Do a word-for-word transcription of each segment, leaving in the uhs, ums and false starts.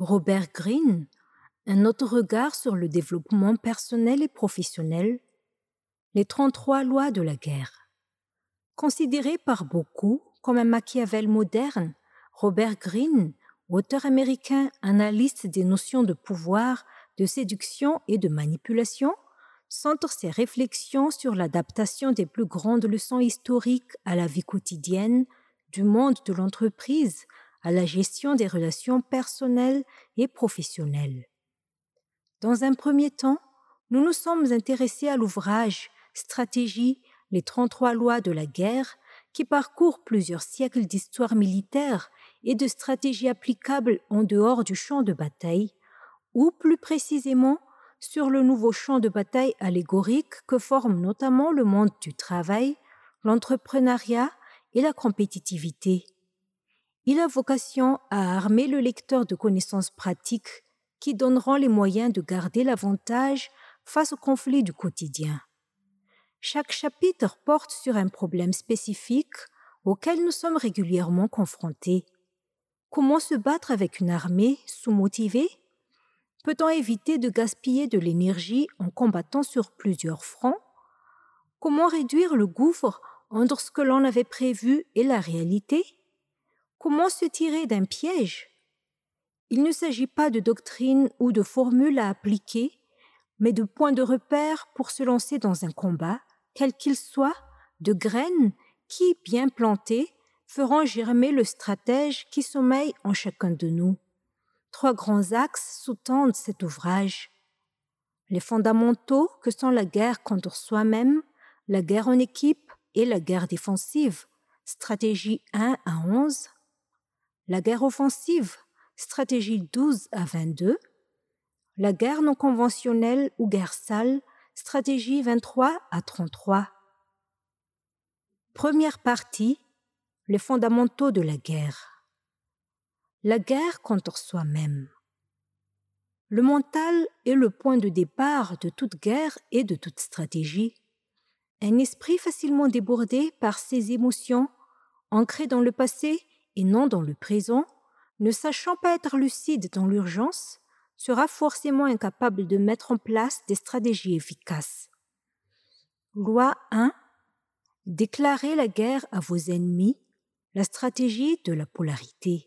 Robert Greene, un autre regard sur le développement personnel et professionnel, les trente-trois lois de la guerre. Considéré par beaucoup comme un Machiavel moderne, Robert Greene, auteur américain analyste des notions de pouvoir, de séduction et de manipulation, centre ses réflexions sur l'adaptation des plus grandes leçons historiques à la vie quotidienne, du monde de l'entreprise à la gestion des relations personnelles et professionnelles. Dans un premier temps, nous nous sommes intéressés à l'ouvrage Stratégie, les trente-trois lois de la guerre, qui parcourt plusieurs siècles d'histoire militaire et de stratégies applicables en dehors du champ de bataille, ou plus précisément sur le nouveau champ de bataille allégorique que forment notamment le monde du travail, l'entrepreneuriat et la compétitivité. Il a vocation à armer le lecteur de connaissances pratiques qui donneront les moyens de garder l'avantage face aux conflits du quotidien. Chaque chapitre porte sur un problème spécifique auquel nous sommes régulièrement confrontés. Comment se battre avec une armée sous-motivée? Peut-on éviter de gaspiller de l'énergie en combattant sur plusieurs fronts? Comment réduire le gouffre entre ce que l'on avait prévu et la réalité? Comment se tirer d'un piège? Il ne s'agit pas de doctrine ou de formule à appliquer, mais de points de repère pour se lancer dans un combat, quel qu'il soit, de graines qui, bien plantées, feront germer le stratège qui sommeille en chacun de nous. Trois grands axes sous-tendent cet ouvrage. Les fondamentaux que sont la guerre contre soi-même, la guerre en équipe et la guerre défensive, stratégie un à onze. La guerre offensive, stratégie douze à vingt-deux. La guerre non conventionnelle ou guerre sale, stratégie vingt-trois à trente-trois. Première partie, les fondamentaux de la guerre. La guerre contre soi-même. Le mental est le point de départ de toute guerre et de toute stratégie. Un esprit facilement débordé par ses émotions, ancré dans le passé et non dans le présent, ne sachant pas être lucide dans l'urgence, sera forcément incapable de mettre en place des stratégies efficaces. Loi un. Déclarez la guerre à vos ennemis, la stratégie de la polarité.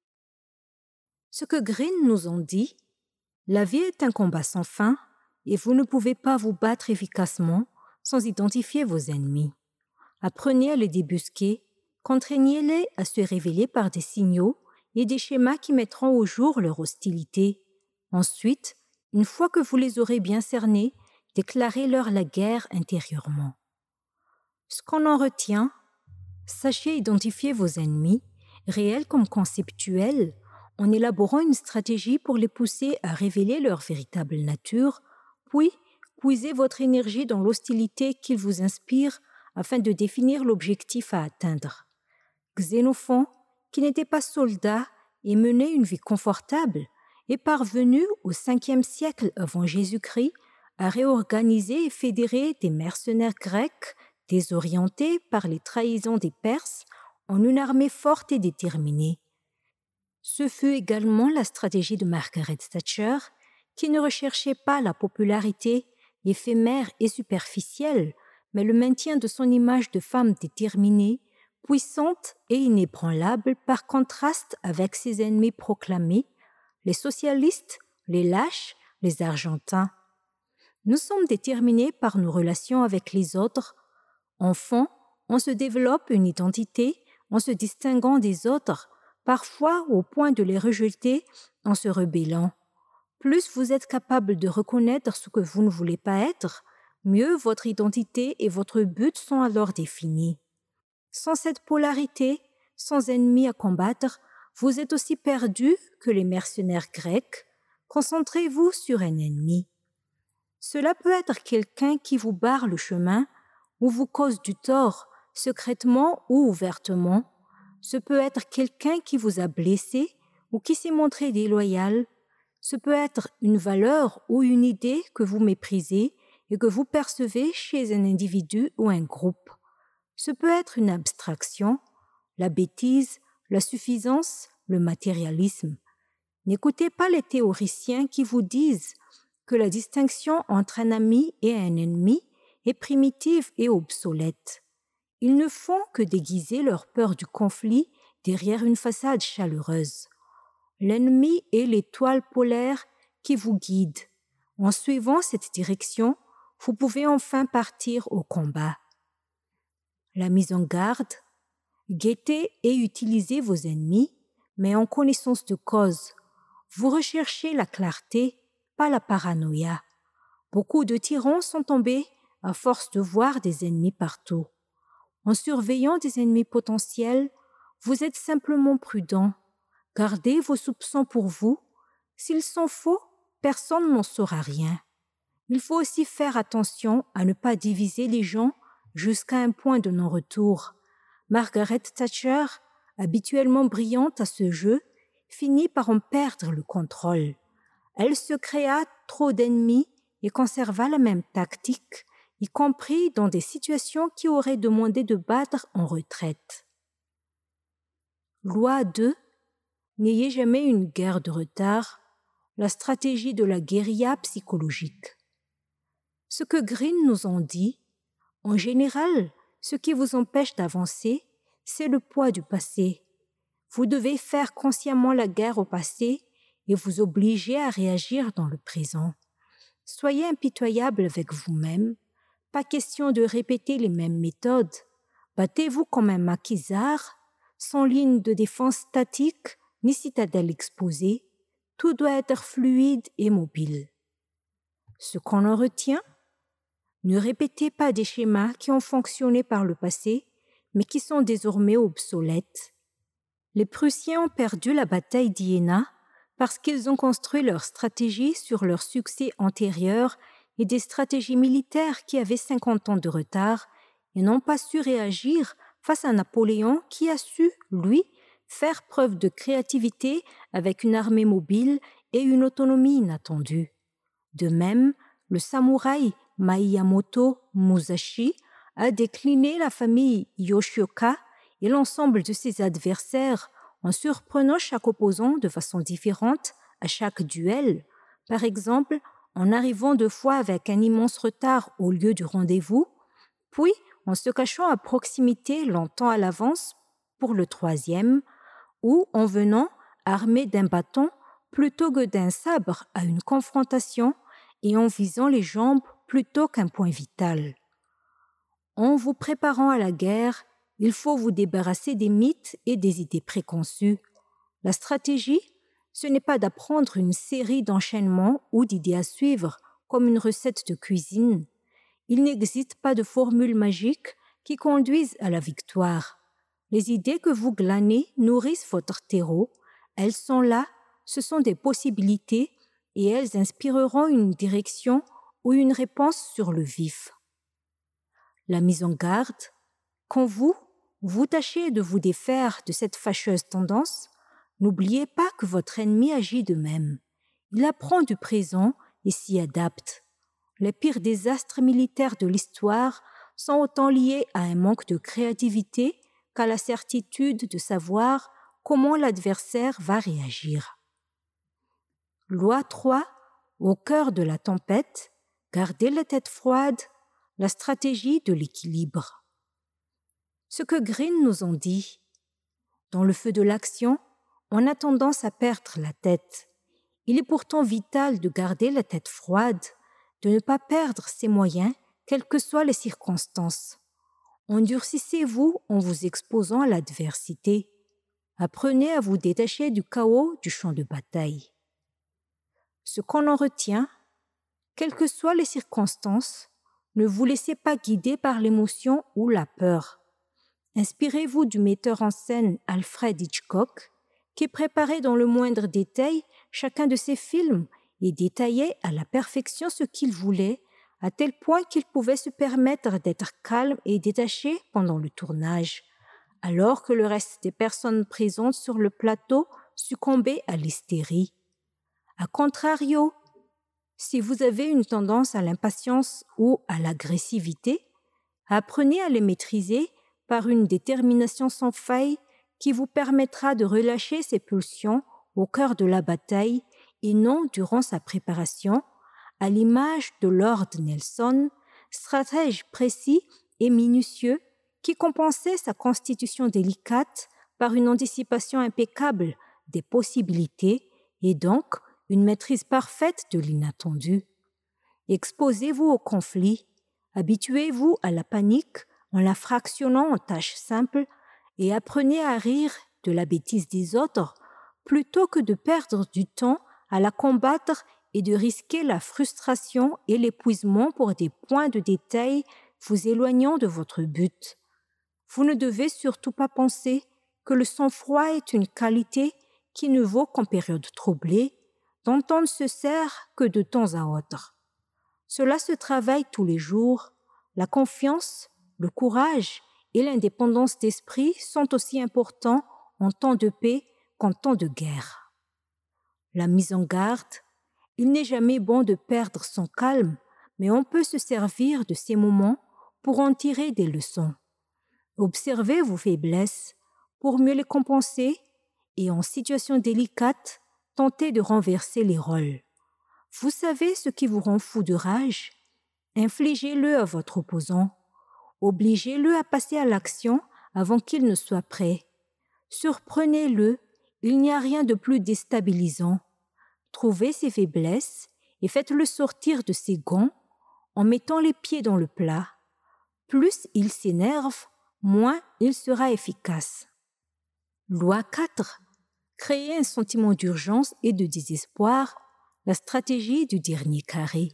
Ce que Greene nous en dit, la vie est un combat sans fin et vous ne pouvez pas vous battre efficacement sans identifier vos ennemis. Apprenez à les débusquer, contraignez-les à se révéler par des signaux et des schémas qui mettront au jour leur hostilité. Ensuite, une fois que vous les aurez bien cernés, déclarez-leur la guerre intérieurement. Ce qu'on en retient, sachez identifier vos ennemis, réels comme conceptuels, en élaborant une stratégie pour les pousser à révéler leur véritable nature, puis puisez votre énergie dans l'hostilité qu'ils vous inspirent afin de définir l'objectif à atteindre. Xénophon, qui n'était pas soldat et menait une vie confortable, est parvenu au cinquième siècle avant Jésus-Christ à réorganiser et fédérer des mercenaires grecs désorientés par les trahisons des Perses en une armée forte et déterminée. Ce fut également la stratégie de Margaret Thatcher, qui ne recherchait pas la popularité éphémère et superficielle, mais le maintien de son image de femme déterminée, puissante et inébranlable par contraste avec ses ennemis proclamés, les socialistes, les lâches, les argentins. Nous sommes déterminés par nos relations avec les autres. Enfant, on se développe une identité en se distinguant des autres, parfois au point de les rejeter en se rebellant. Plus vous êtes capable de reconnaître ce que vous ne voulez pas être, mieux votre identité et votre but sont alors définis. Sans cette polarité, sans ennemi à combattre, vous êtes aussi perdu que les mercenaires grecs. Concentrez-vous sur un ennemi. Cela peut être quelqu'un qui vous barre le chemin ou vous cause du tort, secrètement ou ouvertement. Ce peut être quelqu'un qui vous a blessé ou qui s'est montré déloyal. Ce peut être une valeur ou une idée que vous méprisez et que vous percevez chez un individu ou un groupe. Ce peut être une abstraction, la bêtise, la suffisance, le matérialisme. N'écoutez pas les théoriciens qui vous disent que la distinction entre un ami et un ennemi est primitive et obsolète. Ils ne font que déguiser leur peur du conflit derrière une façade chaleureuse. L'ennemi est l'étoile polaire qui vous guide. En suivant cette direction, vous pouvez enfin partir au combat. La mise en garde: guettez et utilisez vos ennemis, mais en connaissance de cause. Vous recherchez la clarté, pas la paranoïa. Beaucoup de tyrans sont tombés à force de voir des ennemis partout. En surveillant des ennemis potentiels, vous êtes simplement prudent. Gardez vos soupçons pour vous. S'ils sont faux, personne n'en saura rien. Il faut aussi faire attention à ne pas diviser les gens jusqu'à un point de non-retour. Margaret Thatcher, habituellement brillante à ce jeu, finit par en perdre le contrôle. Elle se créa trop d'ennemis et conserva la même tactique, y compris dans des situations qui auraient demandé de battre en retraite. Loi deux. N'ayez jamais une guerre de retard, la stratégie de la guérilla psychologique. Ce que Green nous en dit, en général, ce qui vous empêche d'avancer, c'est le poids du passé. Vous devez faire consciemment la guerre au passé et vous obliger à réagir dans le présent. Soyez impitoyable avec vous-même. Pas question de répéter les mêmes méthodes. Battez-vous comme un maquisard, sans ligne de défense statique ni citadelle exposée. Tout doit être fluide et mobile. Ce qu'on en retient: ne répétez pas des schémas qui ont fonctionné par le passé, mais qui sont désormais obsolètes. Les Prussiens ont perdu la bataille d'Iéna parce qu'ils ont construit leur stratégie sur leur succès antérieur et des stratégies militaires qui avaient cinquante ans de retard et n'ont pas su réagir face à Napoléon qui a su, lui, faire preuve de créativité avec une armée mobile et une autonomie inattendue. De même, le samouraï Miyamoto Musashi a décliné la famille Yoshioka et l'ensemble de ses adversaires en surprenant chaque opposant de façon différente à chaque duel. Par exemple, en arrivant deux fois avec un immense retard au lieu du rendez-vous, puis en se cachant à proximité longtemps à l'avance pour le troisième, ou en venant armé d'un bâton plutôt que d'un sabre à une confrontation et en visant les jambes plutôt qu'un point vital. En vous préparant à la guerre, il faut vous débarrasser des mythes et des idées préconçues. La stratégie, ce n'est pas d'apprendre une série d'enchaînements ou d'idées à suivre, comme une recette de cuisine. Il n'existe pas de formule magique qui conduise à la victoire. Les idées que vous glanez nourrissent votre terreau. Elles sont là, ce sont des possibilités, et elles inspireront une direction ou une réponse sur le vif. La mise en garde: quand vous, vous tâchez de vous défaire de cette fâcheuse tendance, n'oubliez pas que votre ennemi agit de même. Il apprend du présent et s'y adapte. Les pires désastres militaires de l'histoire sont autant liés à un manque de créativité qu'à la certitude de savoir comment l'adversaire va réagir. Loi trois. Au cœur de la tempête, gardez la tête froide, la stratégie de l'équilibre. Ce que Green nous en dit: dans le feu de l'action, on a tendance à perdre la tête. Il est pourtant vital de garder la tête froide, de ne pas perdre ses moyens, quelles que soient les circonstances. Endurcissez-vous en vous exposant à l'adversité. Apprenez à vous détacher du chaos du champ de bataille. Ce qu'on en retient: quelles que soient les circonstances, ne vous laissez pas guider par l'émotion ou la peur. Inspirez-vous du metteur en scène Alfred Hitchcock, qui préparait dans le moindre détail chacun de ses films et détaillait à la perfection ce qu'il voulait, à tel point qu'il pouvait se permettre d'être calme et détaché pendant le tournage, alors que le reste des personnes présentes sur le plateau succombaient à l'hystérie. A contrario, si vous avez une tendance à l'impatience ou à l'agressivité, apprenez à les maîtriser par une détermination sans faille qui vous permettra de relâcher ces pulsions au cœur de la bataille et non durant sa préparation, à l'image de Lord Nelson, stratège précis et minutieux qui compensait sa constitution délicate par une anticipation impeccable des possibilités et donc une maîtrise parfaite de l'inattendu. Exposez-vous au conflit, habituez-vous à la panique en la fractionnant en tâches simples et apprenez à rire de la bêtise des autres plutôt que de perdre du temps à la combattre et de risquer la frustration et l'épuisement pour des points de détail vous éloignant de votre but. Vous ne devez surtout pas penser que le sang-froid est une qualité qui ne vaut qu'en période troublée, dont on ne se sert que de temps à autre. Cela se travaille tous les jours. La confiance, le courage et l'indépendance d'esprit sont aussi importants en temps de paix qu'en temps de guerre. La mise en garde, il n'est jamais bon de perdre son calme, mais on peut se servir de ces moments pour en tirer des leçons. Observez vos faiblesses pour mieux les compenser et en situation délicate, tentez de renverser les rôles. Vous savez ce qui vous rend fou de rage? Infligez-le à votre opposant. Obligez-le à passer à l'action avant qu'il ne soit prêt. Surprenez-le, il n'y a rien de plus déstabilisant. Trouvez ses faiblesses et faites-le sortir de ses gonds en mettant les pieds dans le plat. Plus il s'énerve, moins il sera efficace. Loi quatre. Créer un sentiment d'urgence et de désespoir, la stratégie du dernier carré.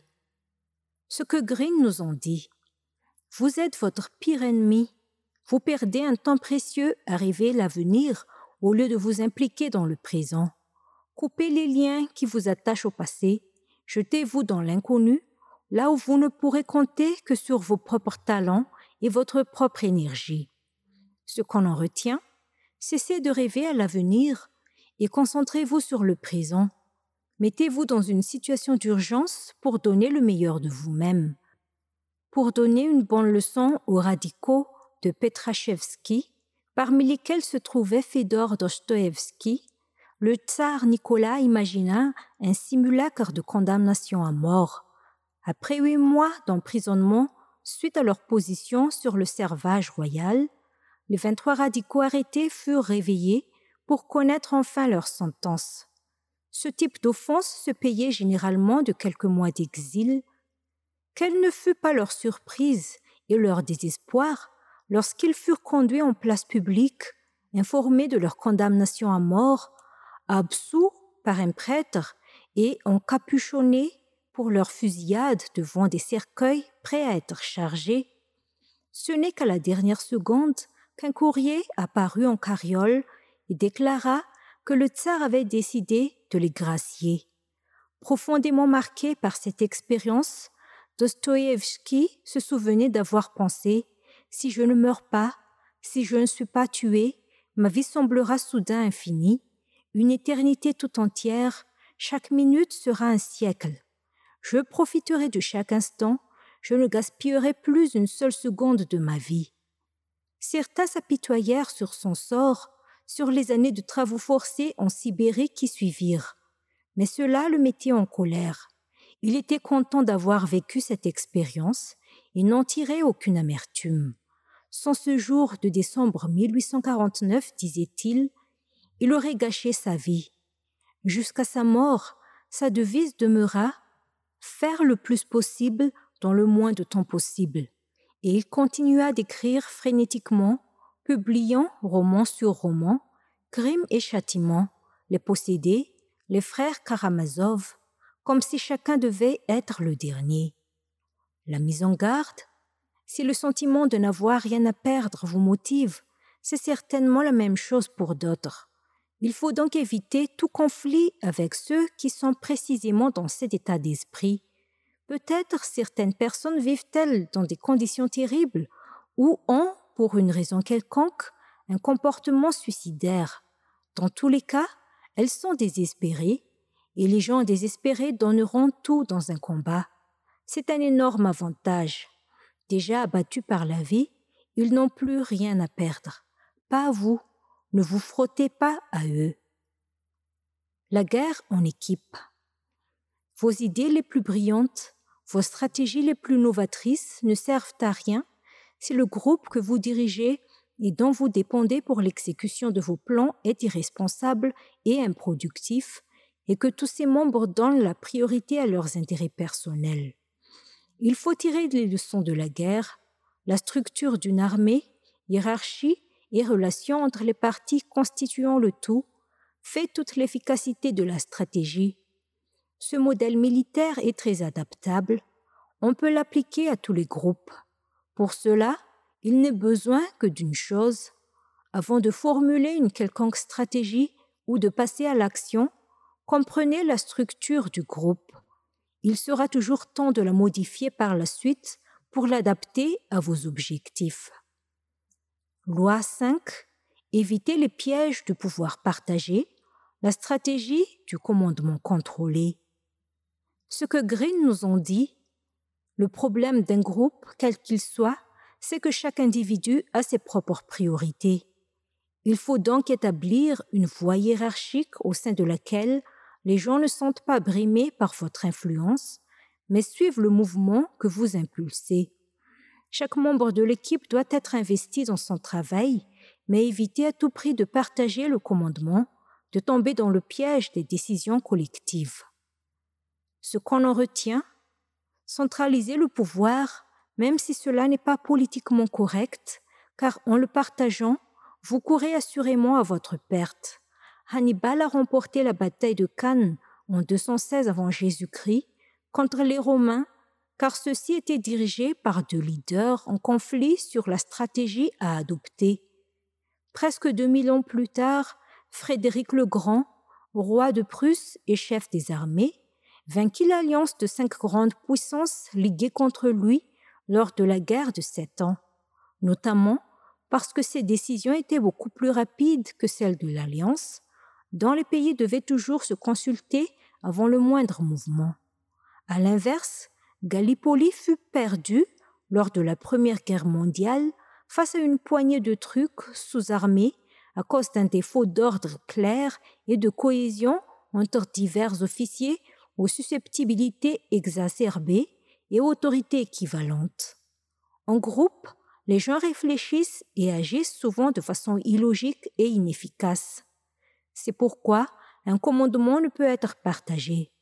Ce que Green nous en dit. Vous êtes votre pire ennemi. Vous perdez un temps précieux à rêver l'avenir au lieu de vous impliquer dans le présent. Coupez les liens qui vous attachent au passé. Jetez-vous dans l'inconnu, là où vous ne pourrez compter que sur vos propres talents et votre propre énergie. Ce qu'on en retient, cessez de rêver à l'avenir et concentrez-vous sur le présent. Mettez-vous dans une situation d'urgence pour donner le meilleur de vous-même. Pour donner une bonne leçon aux radicaux de Petrachevski, parmi lesquels se trouvait Fédor Dostoïevski, le tsar Nicolas imagina un simulacre de condamnation à mort. Après huit mois d'emprisonnement suite à leur position sur le servage royal, les vingt-trois radicaux arrêtés furent réveillés pour connaître enfin leur sentence. Ce type d'offense se payait généralement de quelques mois d'exil. Quelle ne fut pas leur surprise et leur désespoir lorsqu'ils furent conduits en place publique, informés de leur condamnation à mort, absous par un prêtre et encapuchonnés pour leur fusillade devant des cercueils prêts à être chargés. Ce n'est qu'à la dernière seconde qu'un courrier apparut en carriole et déclara que le tsar avait décidé de les gracier. Profondément marqué par cette expérience, Dostoïevski se souvenait d'avoir pensé « Si je ne meurs pas, si je ne suis pas tué, ma vie semblera soudain infinie, une éternité tout entière, chaque minute sera un siècle. Je profiterai de chaque instant, je ne gaspillerai plus une seule seconde de ma vie. » Certains s'apitoyèrent sur son sort, sur les années de travaux forcés en Sibérie qui suivirent. Mais cela le mettait en colère. Il était content d'avoir vécu cette expérience et n'en tirait aucune amertume. Sans ce jour de décembre mille huit cent quarante-neuf, disait-il, il aurait gâché sa vie. Jusqu'à sa mort, sa devise demeura « faire le plus possible dans le moins de temps possible ». Et il continua d'écrire frénétiquement, publiant roman sur roman, Crime et châtiment, Les possédés, Les frères Karamazov, comme si chacun devait être le dernier. La mise en garde, si le sentiment de n'avoir rien à perdre vous motive, c'est certainement la même chose pour d'autres. Il faut donc éviter tout conflit avec ceux qui sont précisément dans cet état d'esprit. Peut-être certaines personnes vivent-elles dans des conditions terribles ou ont, pour une raison quelconque, un comportement suicidaire. Dans tous les cas, elles sont désespérées et les gens désespérés donneront tout dans un combat. C'est un énorme avantage. Déjà abattus par la vie, ils n'ont plus rien à perdre. Pas vous, ne vous frottez pas à eux. La guerre en équipe. Vos idées les plus brillantes, vos stratégies les plus novatrices ne servent à rien si le groupe que vous dirigez et dont vous dépendez pour l'exécution de vos plans est irresponsable et improductif, et que tous ses membres donnent la priorité à leurs intérêts personnels. Il faut tirer les leçons de la guerre, la structure d'une armée, hiérarchie et relations entre les parties constituant le tout, fait toute l'efficacité de la stratégie. Ce modèle militaire est très adaptable, on peut l'appliquer à tous les groupes. Pour cela, il n'est besoin que d'une chose. Avant de formuler une quelconque stratégie ou de passer à l'action, comprenez la structure du groupe. Il sera toujours temps de la modifier par la suite pour l'adapter à vos objectifs. Loi cinq. Évitez les pièges du pouvoir partagé, la stratégie du commandement contrôlé. Ce que Green nous ont dit, le problème d'un groupe, quel qu'il soit, c'est que chaque individu a ses propres priorités. Il faut donc établir une voie hiérarchique au sein de laquelle les gens ne sont pas brimés par votre influence, mais suivent le mouvement que vous impulsez. Chaque membre de l'équipe doit être investi dans son travail, mais éviter à tout prix de partager le commandement, de tomber dans le piège des décisions collectives. Ce qu'on en retient, centraliser le pouvoir, même si cela n'est pas politiquement correct, car en le partageant, vous courez assurément à votre perte. Hannibal a remporté la bataille de Cannes en deux cent seize avant Jésus-Christ contre les Romains, car ceux-ci étaient dirigés par deux leaders en conflit sur la stratégie à adopter. Presque deux mille ans plus tard, Frédéric le Grand, roi de Prusse et chef des armées, vainquit l'alliance de cinq grandes puissances liguées contre lui lors de la guerre de Sept Ans, notamment parce que ses décisions étaient beaucoup plus rapides que celles de l'alliance, dont les pays devaient toujours se consulter avant le moindre mouvement. À l'inverse, Gallipoli fut perdu lors de la Première Guerre mondiale face à une poignée de trucs sous-armés à cause d'un défaut d'ordre clair et de cohésion entre divers officiers aux susceptibilités exacerbées et autorités équivalentes. En groupe, les gens réfléchissent et agissent souvent de façon illogique et inefficace. C'est pourquoi un commandement ne peut être partagé.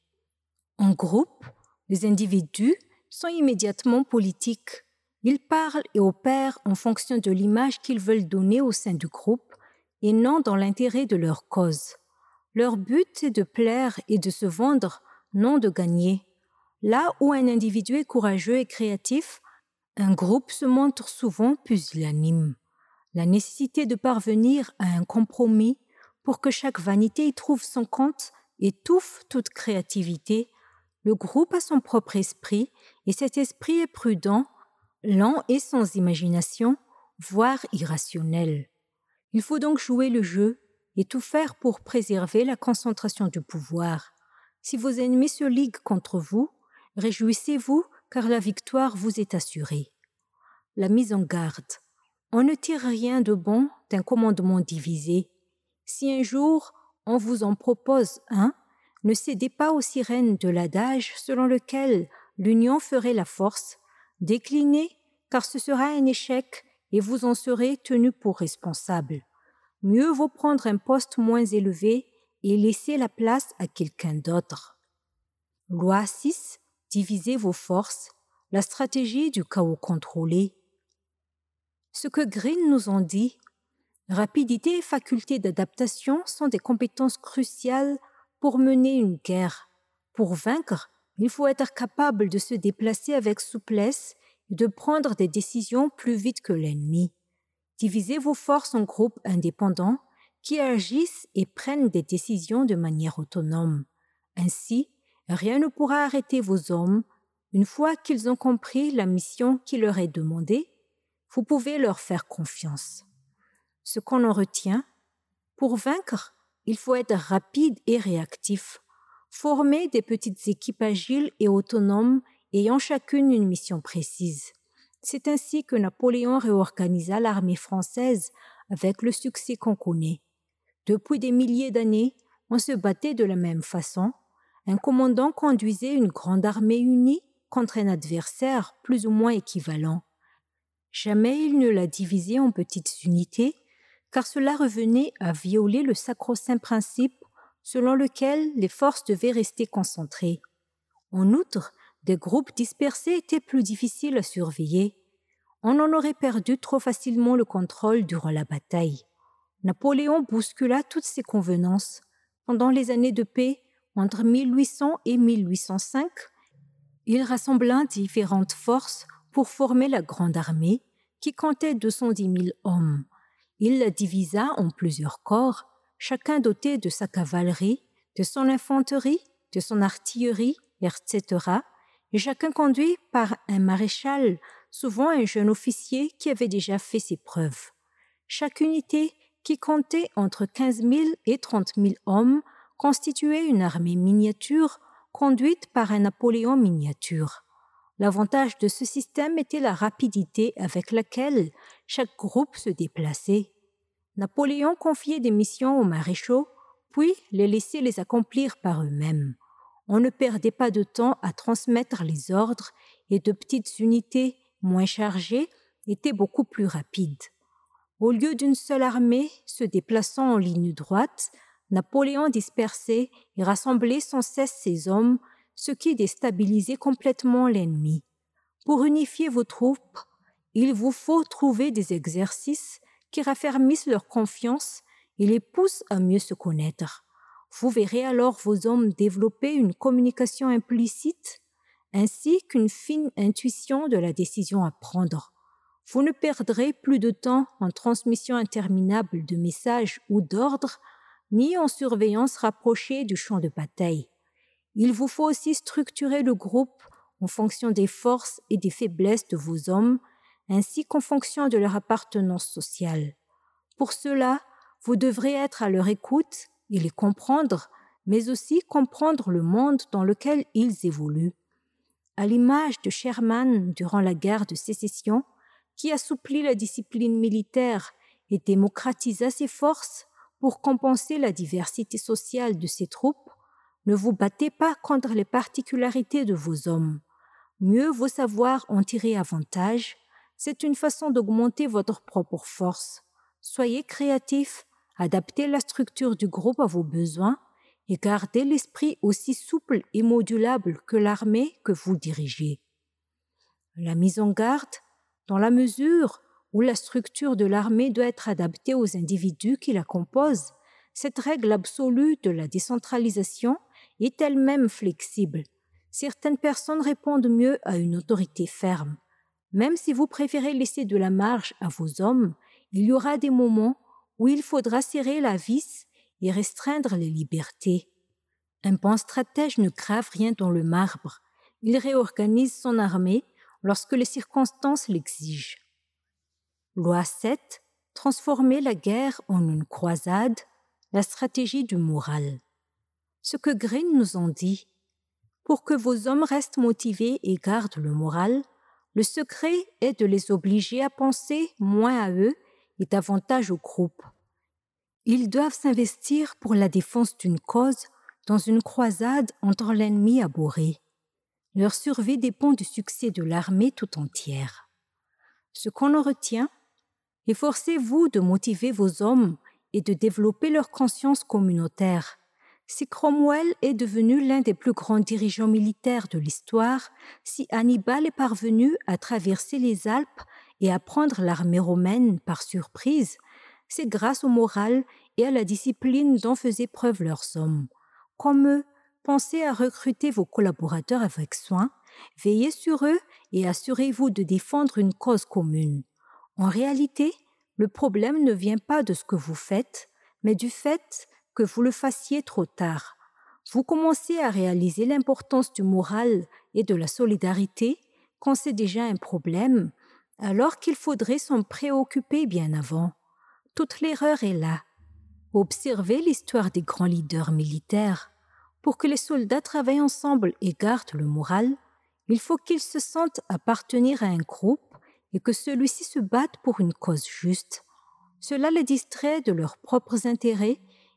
En groupe, les individus sont immédiatement politiques. Ils parlent et opèrent en fonction de l'image qu'ils veulent donner au sein du groupe et non dans l'intérêt de leur cause. Leur but est de plaire et de se vendre, non de gagner. Là où un individu est courageux et créatif, un groupe se montre souvent pusillanime. La nécessité de parvenir à un compromis pour que chaque vanité y trouve son compte étouffe toute créativité. Le groupe a son propre esprit et cet esprit est prudent, lent et sans imagination, voire irrationnel. Il faut donc jouer le jeu et tout faire pour préserver la concentration du pouvoir. Si vos ennemis se liguent contre vous, réjouissez-vous car la victoire vous est assurée. La mise en garde. On ne tire rien de bon d'un commandement divisé. Si un jour on vous en propose un, ne cédez pas aux sirènes de l'adage selon lequel l'union ferait la force. Déclinez, car ce sera un échec et vous en serez tenu pour responsable. Mieux vaut prendre un poste moins élevé et laisser la place à quelqu'un d'autre. Loi six. Divisez vos forces, la stratégie du chaos contrôlé. Ce que Green nous en dit, rapidité et faculté d'adaptation sont des compétences cruciales pour mener une guerre. Pour vaincre, il faut être capable de se déplacer avec souplesse et de prendre des décisions plus vite que l'ennemi. Divisez vos forces en groupes indépendants qui agissent et prennent des décisions de manière autonome. Ainsi, rien ne pourra arrêter vos hommes. Une fois qu'ils ont compris la mission qui leur est demandée, vous pouvez leur faire confiance. Ce qu'on en retient, pour vaincre, il faut être rapide et réactif. Former des petites équipes agiles et autonomes ayant chacune une mission précise. C'est ainsi que Napoléon réorganisa l'armée française avec le succès qu'on connaît. Depuis des milliers d'années, on se battait de la même façon. Un commandant conduisait une grande armée unie contre un adversaire plus ou moins équivalent. Jamais il ne la divisait en petites unités, car cela revenait à violer le sacro-saint principe selon lequel les forces devaient rester concentrées. En outre, des groupes dispersés étaient plus difficiles à surveiller. On en aurait perdu trop facilement le contrôle durant la bataille. Napoléon bouscula toutes ces convenances. Pendant les années de paix, entre mille huit cents et mille huit cent cinq, il rassembla différentes forces pour former la Grande Armée, qui comptait deux cent dix mille hommes. Il la divisa en plusieurs corps, chacun doté de sa cavalerie, de son infanterie, de son artillerie, et cetera, et chacun conduit par un maréchal, souvent un jeune officier qui avait déjà fait ses preuves. Chaque unité, qui comptait entre quinze mille et trente mille hommes, constituait une armée miniature conduite par un Napoléon miniature. L'avantage de ce système était la rapidité avec laquelle chaque groupe se déplaçait. Napoléon confiait des missions aux maréchaux, puis les laissait les accomplir par eux-mêmes. On ne perdait pas de temps à transmettre les ordres et de petites unités moins chargées étaient beaucoup plus rapides. Au lieu d'une seule armée se déplaçant en ligne droite, Napoléon dispersait et rassemblait sans cesse ses hommes, ce qui déstabilisait complètement l'ennemi. Pour unifier vos troupes, il vous faut trouver des exercices qui raffermissent leur confiance et les poussent à mieux se connaître. Vous verrez alors vos hommes développer une communication implicite ainsi qu'une fine intuition de la décision à prendre. Vous ne perdrez plus de temps en transmission interminable de messages ou d'ordres, ni en surveillance rapprochée du champ de bataille. Il vous faut aussi structurer le groupe en fonction des forces et des faiblesses de vos hommes, ainsi qu'en fonction de leur appartenance sociale. Pour cela, vous devrez être à leur écoute et les comprendre, mais aussi comprendre le monde dans lequel ils évoluent. À l'image de Sherman durant la guerre de sécession, qui assouplit la discipline militaire et démocratisa ses forces pour compenser la diversité sociale de ses troupes, ne vous battez pas contre les particularités de vos hommes. Mieux vaut savoir en tirer avantage, c'est une façon d'augmenter votre propre force. Soyez créatifs, adaptez la structure du groupe à vos besoins et gardez l'esprit aussi souple et modulable que l'armée que vous dirigez. La mise en garde, dans la mesure où la structure de l'armée doit être adaptée aux individus qui la composent, cette règle absolue de la décentralisation est elle-même flexible. Certaines personnes répondent mieux à une autorité ferme. Même si vous préférez laisser de la marge à vos hommes, il y aura des moments où il faudra serrer la vis et restreindre les libertés. Un bon stratège ne grave rien dans le marbre. Il réorganise son armée lorsque les circonstances l'exigent. Loi sept. Transformer la guerre en une croisade, la stratégie du moral. Ce que Green nous en dit, pour que vos hommes restent motivés et gardent le moral, le secret est de les obliger à penser moins à eux et davantage au groupe. Ils doivent s'investir pour la défense d'une cause dans une croisade entre l'ennemi abhorré. Leur survie dépend du succès de l'armée tout entière. Ce qu'on en retient, efforcez-vous de motiver vos hommes et de développer leur conscience communautaire. Si Cromwell est devenu l'un des plus grands dirigeants militaires de l'histoire, si Hannibal est parvenu à traverser les Alpes et à prendre l'armée romaine par surprise, c'est grâce au moral et à la discipline dont faisaient preuve leurs hommes. Comme eux, pensez à recruter vos collaborateurs avec soin, veillez sur eux et assurez-vous de défendre une cause commune. En réalité, le problème ne vient pas de ce que vous faites, mais du fait que vous le fassiez trop tard. Vous commencez à réaliser l'importance du moral et de la solidarité quand c'est déjà un problème, alors qu'il faudrait s'en préoccuper bien avant. Toute l'erreur est là. Observez l'histoire des grands leaders militaires. Pour que les soldats travaillent ensemble et gardent le moral, il faut qu'ils se sentent appartenir à un groupe et que celui-ci se batte pour une cause juste. Cela les distrait de leurs propres intérêts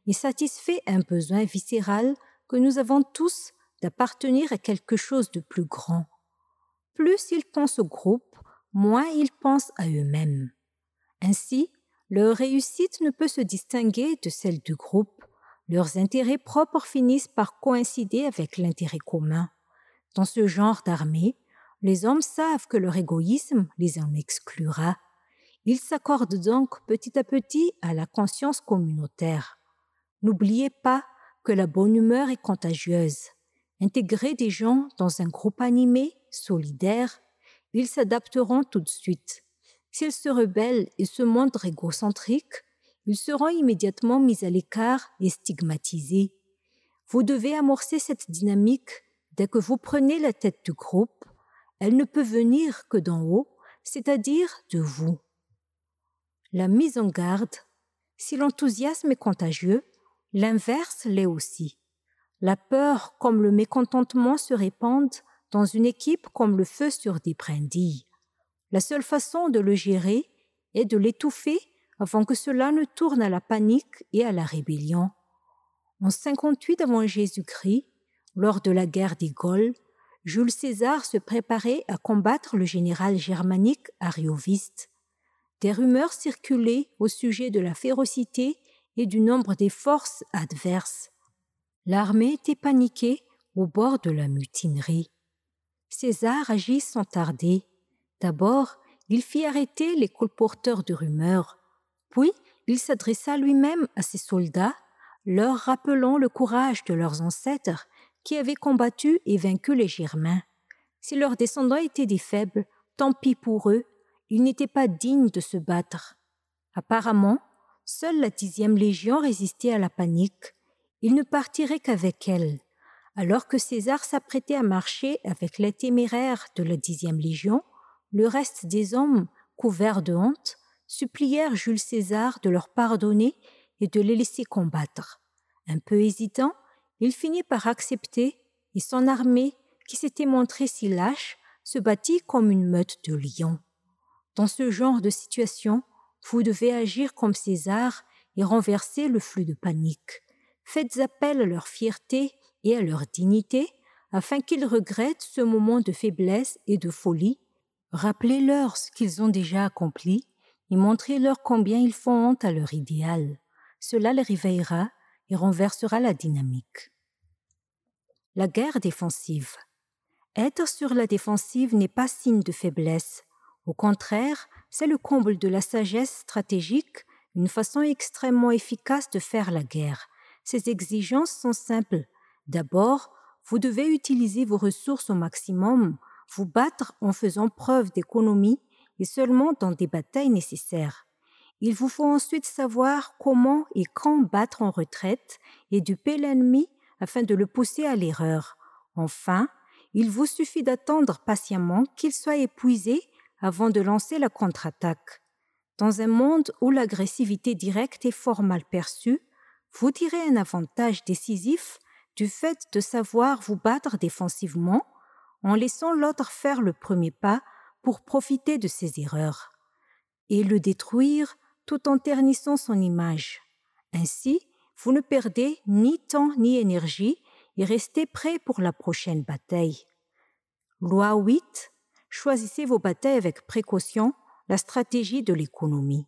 et satisfait un besoin viscéral que nous avons tous d'appartenir à quelque chose de plus grand. Plus ils pensent au groupe, moins ils pensent à eux-mêmes. Ainsi, leur réussite ne peut se distinguer de celle du groupe. Leurs intérêts propres finissent par coïncider avec l'intérêt commun. Dans ce genre d'armée, les hommes savent que leur égoïsme les en exclura. Ils s'accordent donc petit à petit à la conscience communautaire. N'oubliez pas que la bonne humeur est contagieuse. Intégrez des gens dans un groupe animé, solidaire, ils s'adapteront tout de suite. S'ils se rebellent et se montrent égocentriques, ils seront immédiatement mis à l'écart et stigmatisés. Vous devez amorcer cette dynamique dès que vous prenez la tête du groupe. Elle ne peut venir que d'en haut, c'est-à-dire de vous. La mise en garde, si l'enthousiasme est contagieux, l'inverse l'est aussi. La peur comme le mécontentement se répandent dans une équipe comme le feu sur des brindilles. La seule façon de le gérer est de l'étouffer avant que cela ne tourne à la panique et à la rébellion. En cinquante-huit avant Jésus-Christ, lors de la guerre des Gaules, Jules César se préparait à combattre le général germanique Arioviste. Des rumeurs circulaient au sujet de la férocité et du nombre des forces adverses. L'armée était paniquée au bord de la mutinerie. César agit sans tarder. D'abord, il fit arrêter les colporteurs de rumeurs. Puis, il s'adressa lui-même à ses soldats, leur rappelant le courage de leurs ancêtres qui avaient combattu et vaincu les Germains. Si leurs descendants étaient des faibles, tant pis pour eux, ils n'étaient pas dignes de se battre. Apparemment, seule la dixième légion résistait à la panique. Ils ne partiraient qu'avec elle. Alors que César s'apprêtait à marcher avec les téméraires de la dixième légion, le reste des hommes, couverts de honte, supplièrent Jules César de leur pardonner et de les laisser combattre. Un peu hésitant, il finit par accepter et son armée, qui s'était montrée si lâche, se battit comme une meute de lions. Dans ce genre de situation, vous devez agir comme César et renverser le flux de panique. Faites appel à leur fierté et à leur dignité afin qu'ils regrettent ce moment de faiblesse et de folie. Rappelez-leur ce qu'ils ont déjà accompli et montrez-leur combien ils font honte à leur idéal. Cela les réveillera et renversera la dynamique. La guerre défensive. Être sur la défensive n'est pas signe de faiblesse. Au contraire, c'est le comble de la sagesse stratégique, une façon extrêmement efficace de faire la guerre. Ces exigences sont simples. D'abord, vous devez utiliser vos ressources au maximum, vous battre en faisant preuve d'économie et seulement dans des batailles nécessaires. Il vous faut ensuite savoir comment et quand battre en retraite et duper l'ennemi afin de le pousser à l'erreur. Enfin, il vous suffit d'attendre patiemment qu'il soit épuisé avant de lancer la contre-attaque. Dans un monde où l'agressivité directe est fort mal perçue, vous tirez un avantage décisif du fait de savoir vous battre défensivement en laissant l'autre faire le premier pas pour profiter de ses erreurs et le détruire tout en ternissant son image. Ainsi, vous ne perdez ni temps ni énergie et restez prêt pour la prochaine bataille. Loi huit. Choisissez vos batailles avec précaution, la stratégie de l'économie.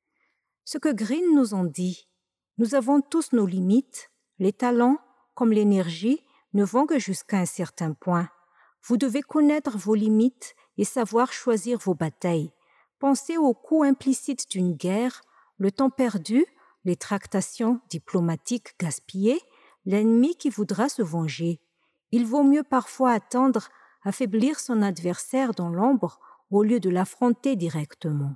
Ce que Green nous en dit, nous avons tous nos limites, les talents comme l'énergie ne vont que jusqu'à un certain point. Vous devez connaître vos limites et savoir choisir vos batailles. Pensez au coût implicite d'une guerre, le temps perdu, les tractations diplomatiques gaspillées, l'ennemi qui voudra se venger. Il vaut mieux parfois attendre, affaiblir son adversaire dans l'ombre au lieu de l'affronter directement.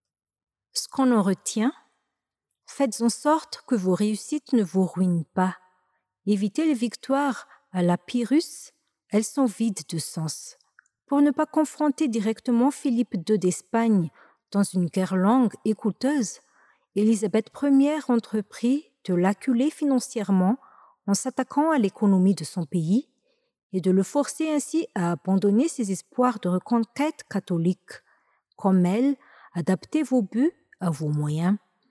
Ce qu'on en retient, faites en sorte que vos réussites ne vous ruinent pas. Évitez les victoires à la Pyrrhus, elles sont vides de sens. Pour ne pas confronter directement Philippe deux d'Espagne dans une guerre longue et coûteuse, Élisabeth première entreprit de l'acculer financièrement en s'attaquant à l'économie de son pays et de le forcer ainsi à abandonner ses espoirs de reconquête catholique. Comme elle, adaptez vos buts à vos moyens.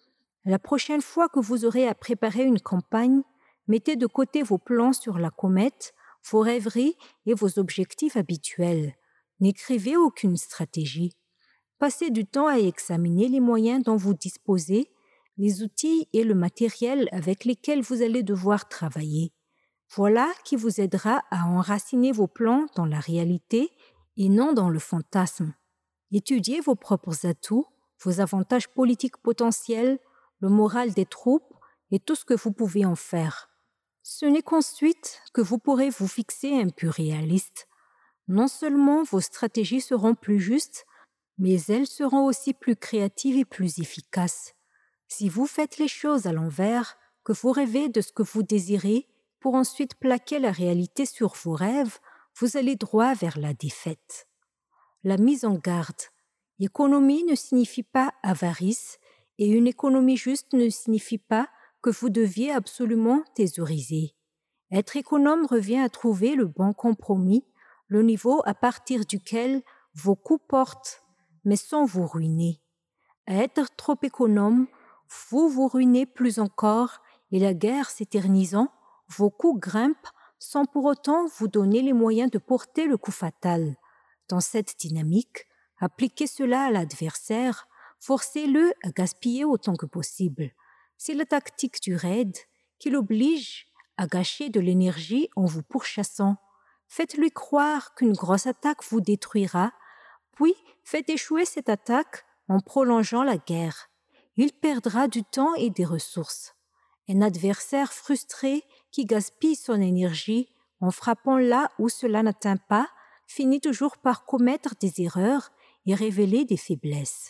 La prochaine fois que vous aurez à préparer une campagne, mettez de côté vos plans sur la comète, vos rêveries et vos objectifs habituels. N'écrivez aucune stratégie. Passez du temps à examiner les moyens dont vous disposez, les outils et le matériel avec lesquels vous allez devoir travailler. Voilà qui vous aidera à enraciner vos plans dans la réalité et non dans le fantasme. Étudiez vos propres atouts, vos avantages politiques potentiels, le moral des troupes et tout ce que vous pouvez en faire. Ce n'est qu'ensuite que vous pourrez vous fixer un but réaliste. Non seulement vos stratégies seront plus justes, mais elles seront aussi plus créatives et plus efficaces. Si vous faites les choses à l'envers, que vous rêvez de ce que vous désirez, pour ensuite plaquer la réalité sur vos rêves, vous allez droit vers la défaite. La mise en garde. Économie ne signifie pas avarice, et une économie juste ne signifie pas que vous deviez absolument thésauriser. Être économe revient à trouver le bon compromis, le niveau à partir duquel vos coûts portent, mais sans vous ruiner. À être trop économe, vous vous ruinez plus encore et la guerre s'éternisant, vos coûts grimpent sans pour autant vous donner les moyens de porter le coup fatal. Dans cette dynamique, appliquez cela à l'adversaire, forcez-le à gaspiller autant que possible. C'est la tactique du raid qui l'oblige à gâcher de l'énergie en vous pourchassant. Faites-lui croire qu'une grosse attaque vous détruira, puis faites échouer cette attaque en prolongeant la guerre. Il perdra du temps et des ressources. Un adversaire frustré qui gaspille son énergie en frappant là où cela n'atteint pas finit toujours par commettre des erreurs et révéler des faiblesses.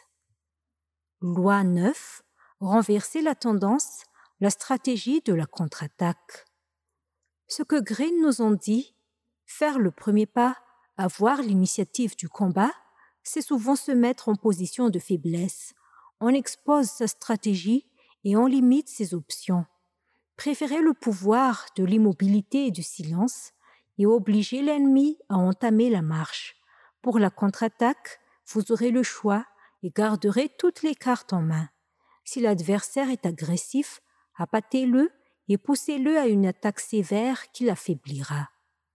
Loi neuf. Renverser la tendance, la stratégie de la contre-attaque. Ce que Green nous ont dit, faire le premier pas, avoir l'initiative du combat, c'est souvent se mettre en position de faiblesse. On expose sa stratégie et on limite ses options. Préférez le pouvoir de l'immobilité et du silence et obligez l'ennemi à entamer la marche. Pour la contre-attaque, vous aurez le choix et garderez toutes les cartes en main. Si l'adversaire est agressif, appâtez-le et poussez-le à une attaque sévère qui l'affaiblira.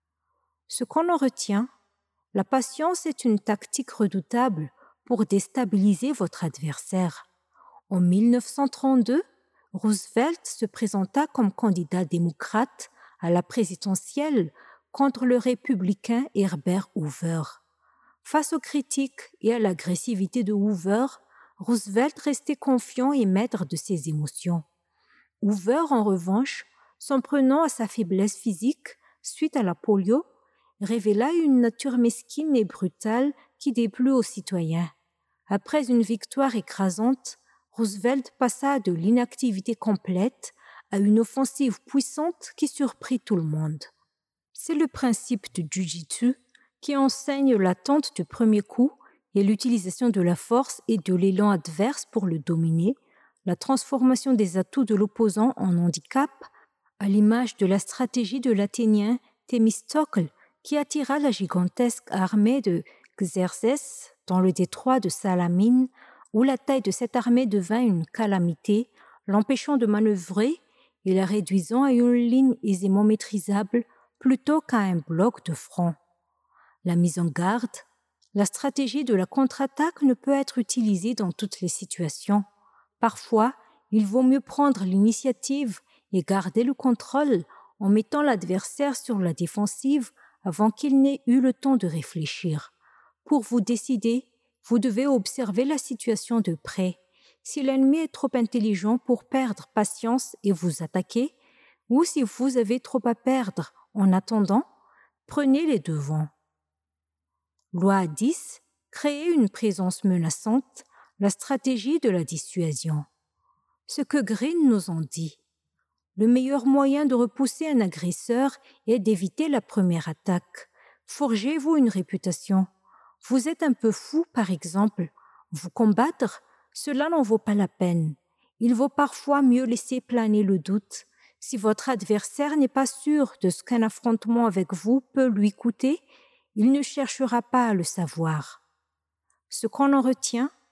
Ce qu'on en retient, la patience est une tactique redoutable pour déstabiliser votre adversaire. En mille neuf cent trente-deux, Roosevelt se présenta comme candidat démocrate à la présidentielle contre le républicain Herbert Hoover. Face aux critiques et à l'agressivité de Hoover, Roosevelt restait confiant et maître de ses émotions. Hoover, en revanche, s'en prenant à sa faiblesse physique suite à la polio, révéla une nature mesquine et brutale qui déplut aux citoyens. Après une victoire écrasante, Roosevelt passa de l'inactivité complète à une offensive puissante qui surprit tout le monde. C'est le principe du jiu-jitsu qui enseigne l'attente du premier coup et l'utilisation de la force et de l'élan adverse pour le dominer, la transformation des atouts de l'opposant en handicap, à l'image de la stratégie de l'Athénien Thémistocle qui attira la gigantesque armée de Xerxès dans le détroit de Salamine, où la taille de cette armée devint une calamité, l'empêchant de manœuvrer et la réduisant à une ligne aisément maîtrisable plutôt qu'à un bloc de front. La mise en garde, la stratégie de la contre-attaque ne peut être utilisée dans toutes les situations. Parfois, il vaut mieux prendre l'initiative et garder le contrôle en mettant l'adversaire sur la défensive avant qu'il n'ait eu le temps de réfléchir. Pour vous décider, vous devez observer la situation de près. Si l'ennemi est trop intelligent pour perdre patience et vous attaquer, ou si vous avez trop à perdre en attendant, prenez les devants. Loi dix. Créer une présence menaçante, la stratégie de la dissuasion. Ce que Green nous en dit. Le meilleur moyen de repousser un agresseur est d'éviter la première attaque. Forgez-vous une réputation. Vous êtes un peu fou, par exemple. Vous combattre, cela n'en vaut pas la peine. Il vaut parfois mieux laisser planer le doute. Si votre adversaire n'est pas sûr de ce qu'un affrontement avec vous peut lui coûter, il ne cherchera pas à le savoir. Ce qu'on en retient,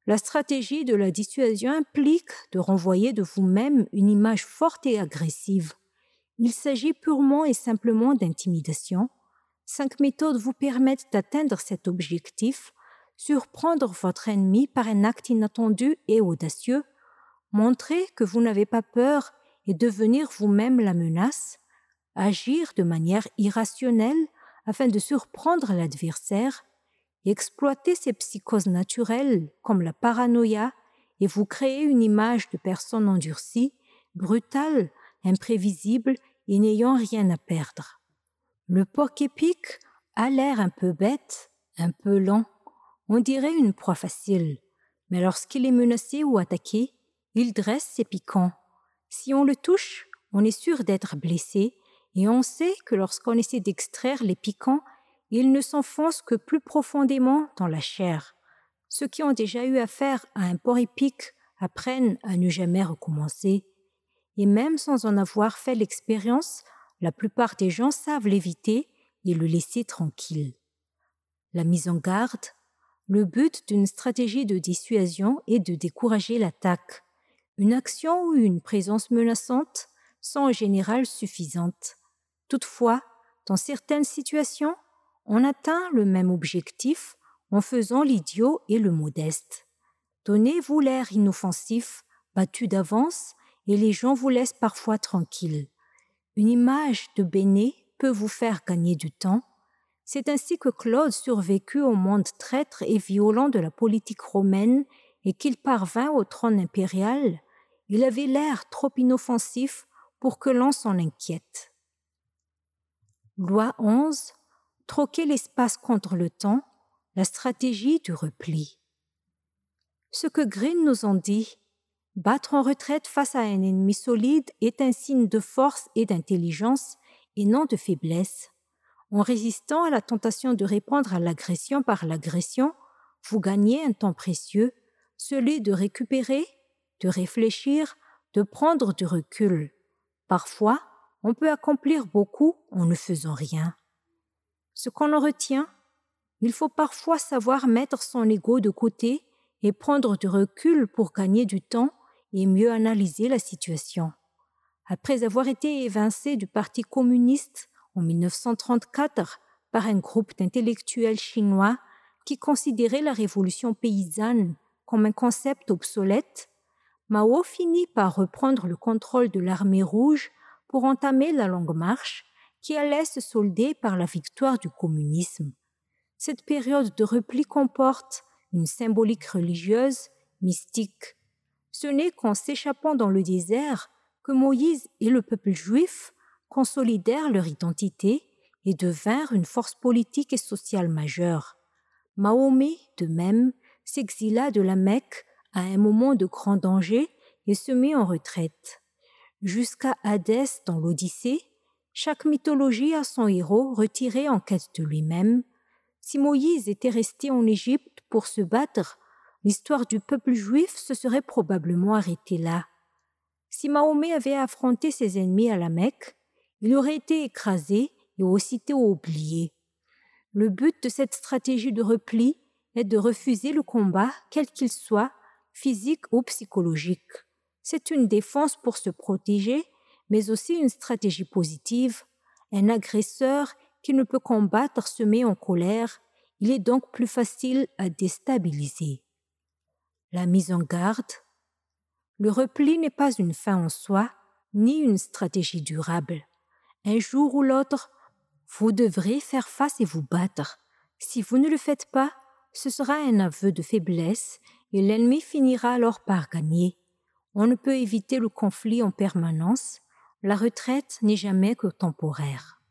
La stratégie de la dissuasion implique de renvoyer de vous-même une image forte et agressive. Il s'agit purement et simplement d'intimidation. Cinq méthodes vous permettent d'atteindre cet objectif: surprendre votre ennemi par un acte inattendu et audacieux, montrer que vous n'avez pas peur et devenir vous-même la menace, agir de manière irrationnelle afin de surprendre l'adversaire, exploiter ses psychoses naturelles comme la paranoïa et vous créer une image de personne endurcie, brutale, imprévisible et n'ayant rien à perdre. Le porc épique a l'air un peu bête, un peu lent, on dirait une proie facile, mais lorsqu'il est menacé ou attaqué, il dresse ses piquants. Si on le touche, on est sûr d'être blessé et on sait que lorsqu'on essaie d'extraire les piquants, ils ne s'enfoncent que plus profondément dans la chair. Ceux qui ont déjà eu affaire à un porc épique apprennent à ne jamais recommencer. Et même sans en avoir fait l'expérience, la plupart des gens savent l'éviter et le laisser tranquille. La mise en garde. Le but d'une stratégie de dissuasion est de décourager l'attaque. Une action ou une présence menaçante sont en général suffisantes. Toutefois, dans certaines situations, on atteint le même objectif en faisant l'idiot et le modeste. Donnez-vous l'air inoffensif, battu d'avance, et les gens vous laissent parfois tranquille. Une image de Béné peut vous faire gagner du temps. C'est ainsi que Claude survécut au monde traître et violent de la politique romaine et qu'il parvint au trône impérial. Il avait l'air trop inoffensif pour que l'on s'en inquiète. Loi onze. Troquer l'espace contre le temps, la stratégie du repli. Ce que Green nous en dit, battre en retraite face à un ennemi solide est un signe de force et d'intelligence et non de faiblesse. En résistant à la tentation de répondre à l'agression par l'agression, vous gagnez un temps précieux, celui de récupérer, de réfléchir, de prendre du recul. Parfois, on peut accomplir beaucoup en ne faisant rien. Ce qu'on en retient, il faut parfois savoir mettre son ego de côté et prendre du recul pour gagner du temps et mieux analyser la situation. Après avoir été évincé du Parti communiste en dix-neuf cent trente-quatre par un groupe d'intellectuels chinois qui considéraient la révolution paysanne comme un concept obsolète, Mao finit par reprendre le contrôle de l'armée rouge pour entamer la longue marche qui allait se solder par la victoire du communisme. Cette période de repli comporte une symbolique religieuse, mystique. Ce n'est qu'en s'échappant dans le désert que Moïse et le peuple juif consolidèrent leur identité et devinrent une force politique et sociale majeure. Mahomet, de même, s'exila de la Mecque à un moment de grand danger et se mit en retraite. Jusqu'à Hadès dans l'Odyssée, chaque mythologie a son héros retiré en quête de lui-même. Si Moïse était resté en Égypte pour se battre, l'histoire du peuple juif se serait probablement arrêtée là. Si Mahomet avait affronté ses ennemis à la Mecque, il aurait été écrasé et aussitôt oublié. Le but de cette stratégie de repli est de refuser le combat, quel qu'il soit, physique ou psychologique. C'est une défense pour se protéger, mais aussi une stratégie positive. Un agresseur qui ne peut combattre se met en colère, il est donc plus facile à déstabiliser. La mise en garde. Le repli n'est pas une fin en soi, ni une stratégie durable. Un jour ou l'autre, vous devrez faire face et vous battre. Si vous ne le faites pas, ce sera un aveu de faiblesse et l'ennemi finira alors par gagner. On ne peut éviter le conflit en permanence. La retraite n'est jamais que temporaire.